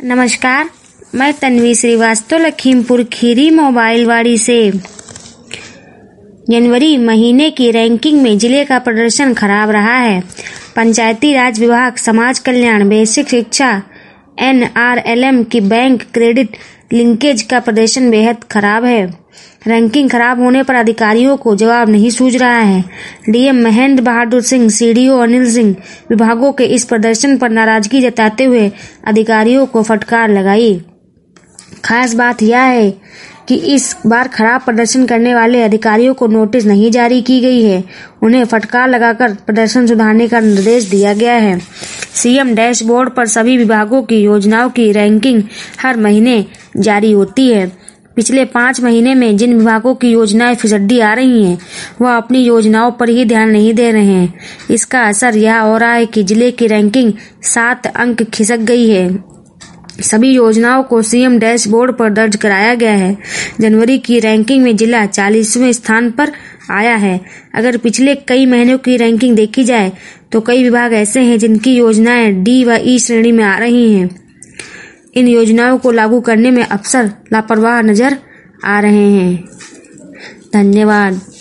नमस्कार, मैं तन्वी श्रीवास्तव लखीमपुर खीरी मोबाइलवाड़ी से। जनवरी महीने की रैंकिंग में जिले का प्रदर्शन खराब रहा है। पंचायती राज विभाग, समाज कल्याण, बेसिक शिक्षा, NRLM की बैंक क्रेडिट लिंकेज का प्रदर्शन बेहद खराब है। रैंकिंग खराब होने पर अधिकारियों को जवाब नहीं सूझ रहा है। DM महेंद्र बहादुर सिंह, CDO अनिल सिंह विभागों के इस प्रदर्शन पर नाराजगी जताते हुए अधिकारियों को फटकार लगाई। खास बात यह है कि इस बार खराब प्रदर्शन करने वाले अधिकारियों को नोटिस नहीं जारी की गई है। उन्हें फटकार लगाकर प्रदर्शन सुधारने का निर्देश दिया गया है। CM डैशबोर्ड पर सभी विभागों की योजनाओं की रैंकिंग हर महीने जारी होती है। पिछले 5 महीने में जिन विभागों की योजनाएं फिसड्डी आ रही हैं, वह अपनी योजनाओं पर ही ध्यान नहीं दे रहे हैं। इसका असर यह हो रहा है कि जिले की रैंकिंग 7 अंक खिसक गई है। सभी योजनाओं को CM डैशबोर्ड पर दर्ज कराया गया है। जनवरी की रैंकिंग में जिला 40वें स्थान पर आया है। अगर पिछले कई महीनों की रैंकिंग देखी जाए तो कई विभाग ऐसे हैं जिनकी योजनाएं D व E श्रेणी में आ रही हैं। इन योजनाओं को लागू करने में अफसर लापरवाह नजर आ रहे हैं। धन्यवाद।